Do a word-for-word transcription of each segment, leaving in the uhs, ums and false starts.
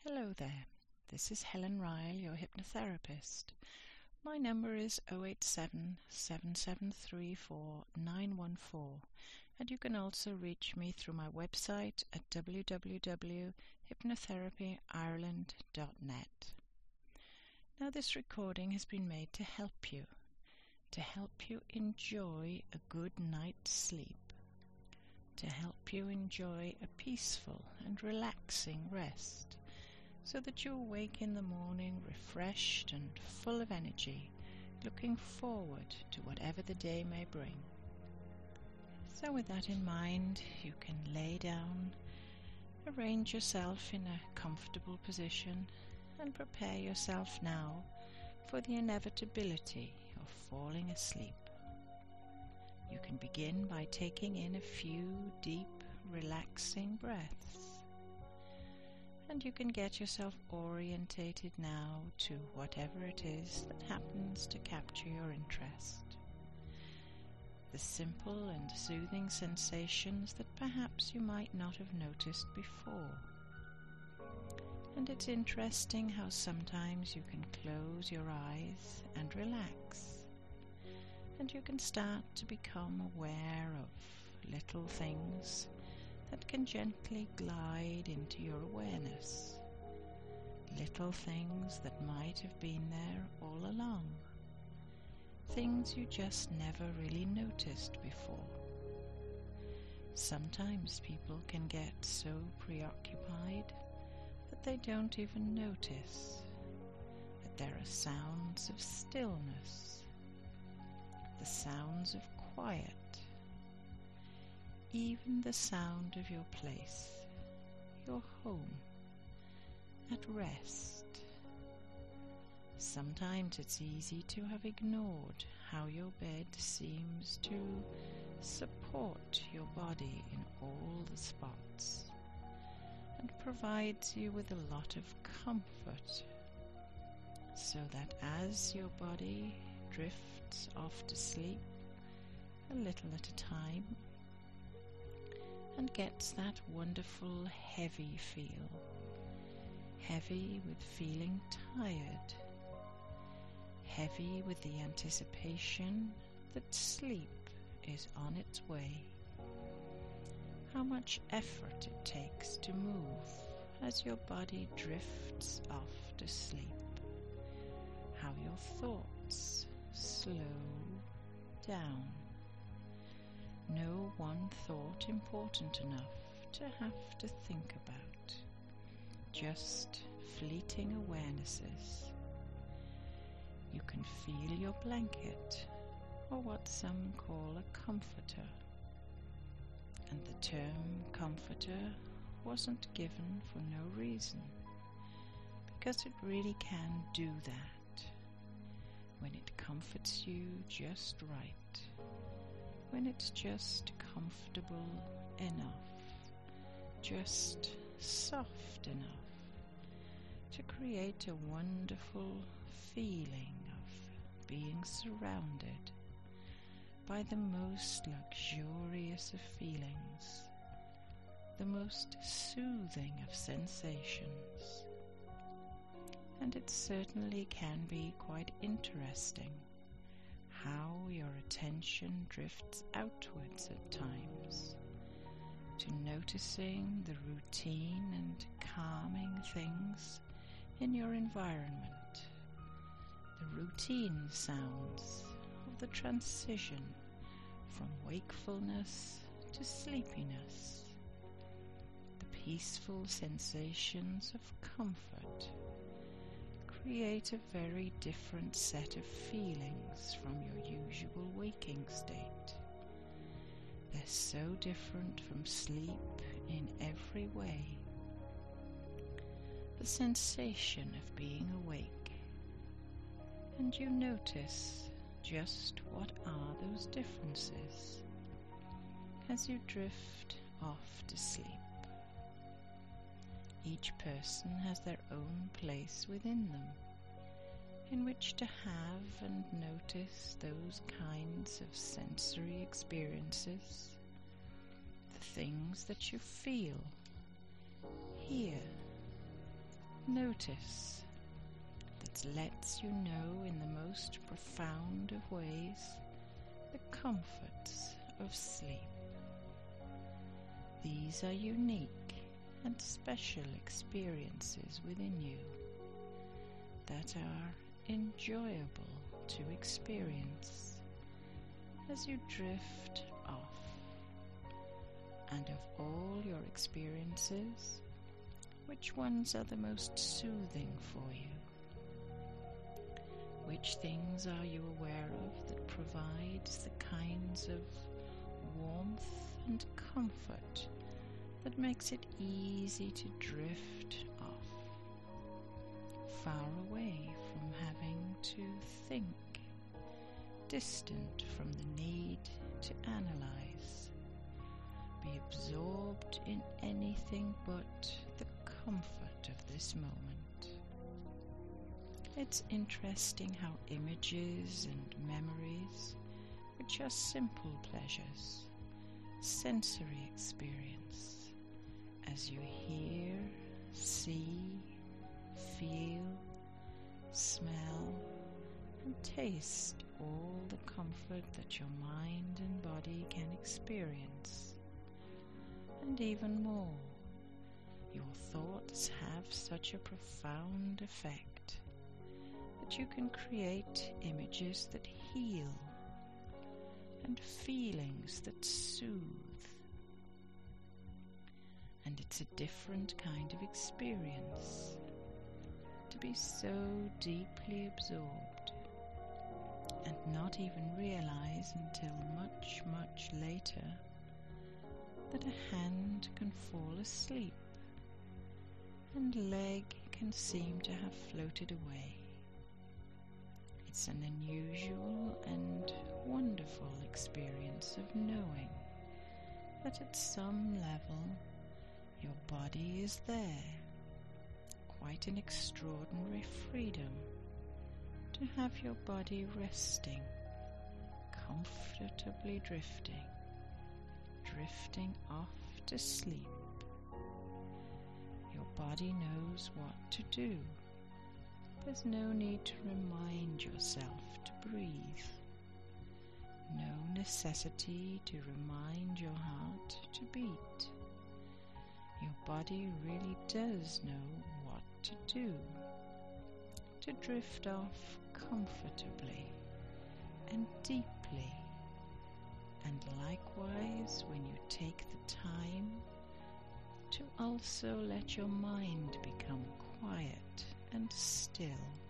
Hello there, this is Helen Ryle, your hypnotherapist. My number is oh eight seven, seven seven three four, nine one four, and you can also reach me through my website at w w w dot hypnotherapy ireland dot net. Now, this recording has been made to help you, to help you enjoy a good night's sleep, to help you enjoy a peaceful and relaxing rest, so that you awake in the morning refreshed and full of energy, looking forward to whatever the day may bring. So with that in mind, you can lay down, arrange yourself in a comfortable position, and prepare yourself now for the inevitability of falling asleep. You can begin by taking in a few deep, relaxing breaths. And you can get yourself orientated now to whatever it is that happens to capture your interest. The simple and soothing sensations that perhaps you might not have noticed before. And it's interesting how sometimes you can close your eyes and relax. And you can start to become aware of little things that can gently glide into your awareness. Little things that might have been there all along. Things you just never really noticed before. Sometimes people can get so preoccupied that they don't even notice that there are sounds of stillness, the sounds of quiet, even the sound of your place, your home, at rest. Sometimes it's easy to have ignored how your bed seems to support your body in all the spots and provides you with a lot of comfort, so that as your body drifts off to sleep a little at a time, and gets that wonderful heavy feel, heavy with feeling tired, heavy with the anticipation that sleep is on its way. How much effort it takes to move as your body drifts off to sleep. How your thoughts slow down. No one thought important enough to have to think about. Just fleeting awarenesses. You can feel your blanket, or what some call a comforter. And the term comforter wasn't given for no reason, because it really can do that when it comforts you just right. When it's just comfortable enough, just soft enough to create a wonderful feeling of being surrounded by the most luxurious of feelings, the most soothing of sensations. And it certainly can be quite interesting how your attention drifts outwards at times, to noticing the routine and calming things in your environment, the routine sounds of the transition from wakefulness to sleepiness, the peaceful sensations of comfort create a very different set of feelings from your usual waking state. They're so different from sleep in every way. The sensation of being awake, and you notice just what are those differences as you drift off to sleep. Each person has their own place within them in which to have and notice those kinds of sensory experiences, the things that you feel, hear, notice that lets you know in the most profound of ways the comforts of sleep. These are unique and special experiences within you that are enjoyable to experience as you drift off. And of all your experiences, which ones are the most soothing for you? Which things are you aware of that provides the kinds of warmth and comfort that makes it easy to drift off, far away from having to think, distant from the need to analyze, be absorbed in anything but the comfort of this moment? It's interesting how images and memories, which are simple pleasures, sensory experience, as you hear, see, feel, smell, and taste all the comfort that your mind and body can experience, and even more. Your thoughts have such a profound effect that you can create images that heal and feelings that soothe. And it's a different kind of experience to be so deeply absorbed and not even realize until much, much later that a hand can fall asleep and leg can seem to have floated away. It's an unusual and wonderful experience of knowing that at some level your body is there. Quite an extraordinary freedom to have your body resting, comfortably drifting, drifting off to sleep. Your body knows what to do. There's no need to remind yourself to breathe. No necessity to remind your heart to beat. Your body really does know what to do, to drift off comfortably and deeply. And likewise, when you take the time to also let your mind become quiet and still,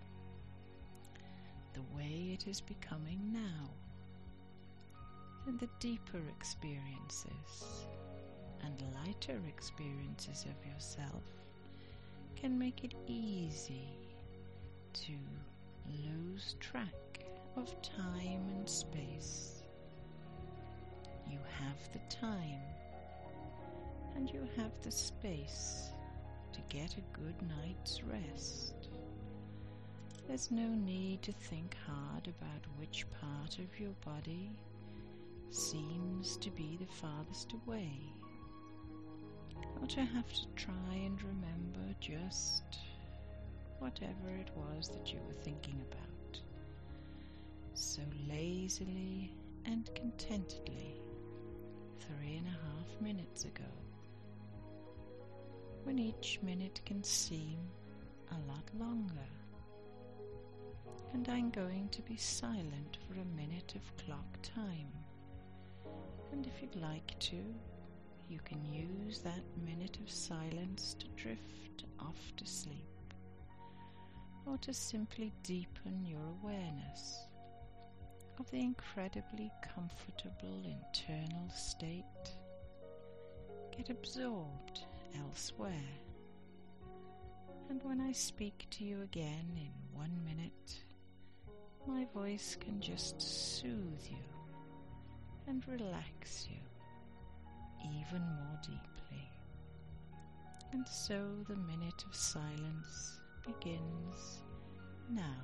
the way it is becoming now, then the deeper experiences and lighter experiences of yourself can make it easy to lose track of time and space. You have the time and you have the space to get a good night's rest. There's no need to think hard about which part of your body seems to be the farthest away, or to have to try and remember just whatever it was that you were thinking about, so lazily and contentedly three and a half minutes ago, when each minute can seem a lot longer. And I'm going to be silent for a minute of clock time, and if you'd like to, you can use that minute of silence to drift off to sleep, or to simply deepen your awareness of the incredibly comfortable internal state. Get absorbed elsewhere, and when I speak to you again in one minute, my voice can just soothe you and relax you even more deeply. And so the minute of silence begins now.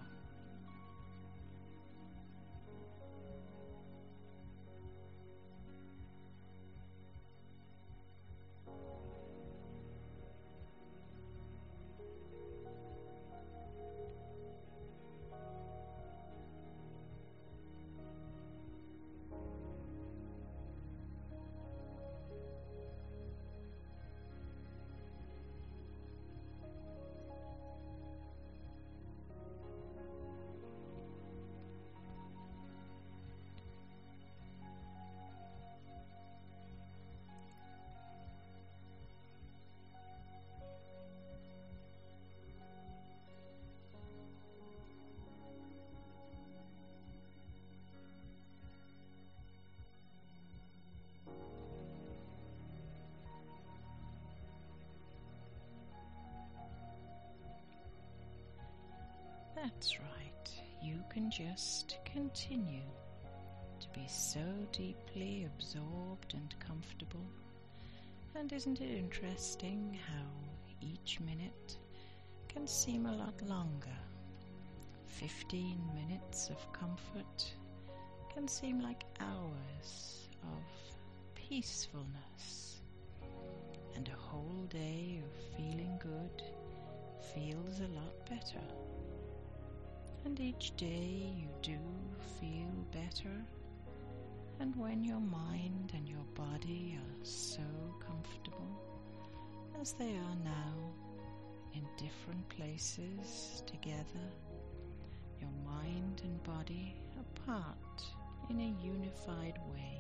That's right. You can just continue to be so deeply absorbed and comfortable. And isn't it interesting how each minute can seem a lot longer? Fifteen minutes of comfort can seem like hours of peacefulness. And a whole day of feeling good feels a lot better. And each day you do feel better. And when your mind and your body are so comfortable, as they are now, in different places together, your mind and body apart in a unified way,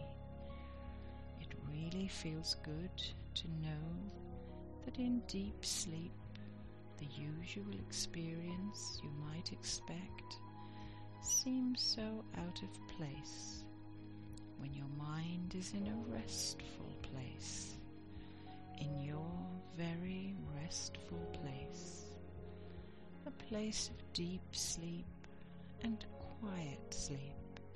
it really feels good to know that in deep sleep, the usual experience you might expect seems so out of place when your mind is in a restful place, in your very restful place, a place of deep sleep and quiet sleep,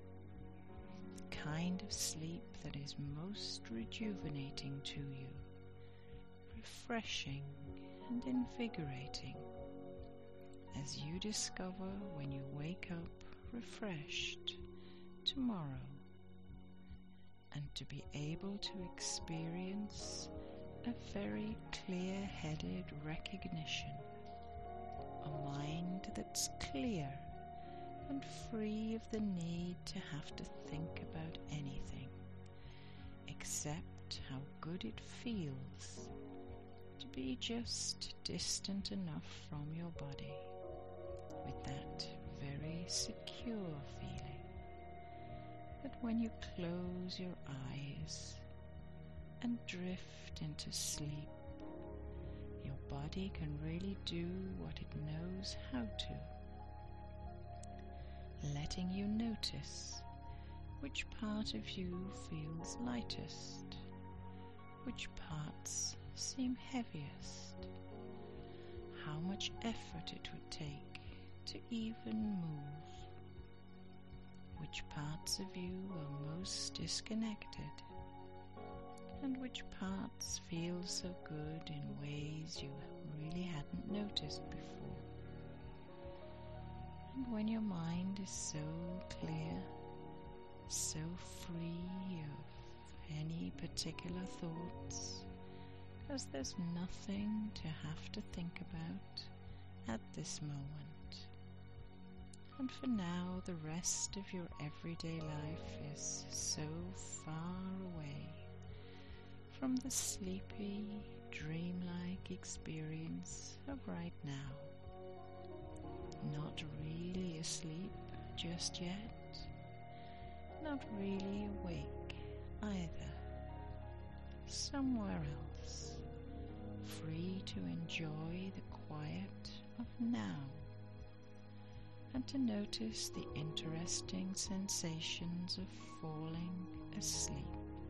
the kind of sleep that is most rejuvenating to you, refreshing and invigorating, as you discover when you wake up refreshed tomorrow, and to be able to experience a very clear-headed recognition, a mind that's clear and free of the need to have to think about anything except how good it feels to be just distant enough from your body with that very secure feeling that when you close your eyes and drift into sleep, your body can really do what it knows how to, letting you notice which part of you feels lightest, which parts seem heaviest, how much effort it would take to even move, which parts of you are most disconnected, and which parts feel so good in ways you really hadn't noticed before. And when your mind is so clear, so free of any particular thoughts, because there's nothing to have to think about at this moment. And for now, the rest of your everyday life is so far away from the sleepy, dreamlike experience of right now. Not really asleep just yet, not really awake either. Somewhere else, free to enjoy the quiet of now, and to notice the interesting sensations of falling asleep.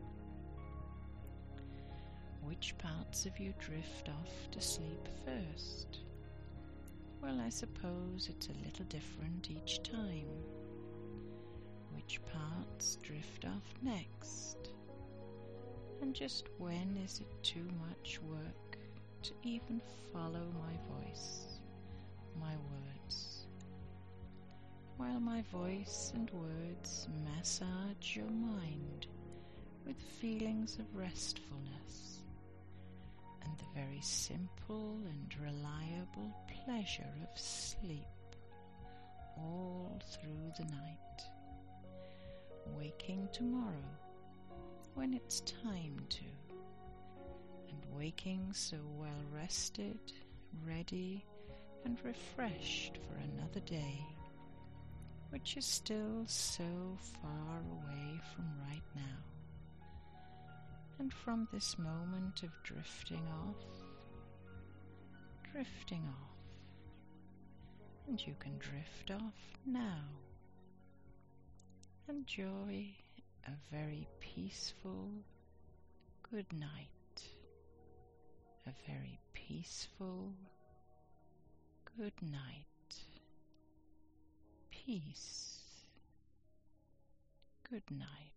Which parts of you drift off to sleep first? Well, I suppose it's a little different each time. Which parts drift off next? And just when is it too much work to even follow my voice, my words? While my voice and words massage your mind with feelings of restfulness and the very simple and reliable pleasure of sleep all through the night, waking tomorrow when it's time to, and waking so well rested, ready and refreshed for another day, which is still so far away from right now. And from this moment of drifting off, drifting off, and you can drift off now. Enjoy a very peaceful good night, a very peaceful good night. peace. Good night.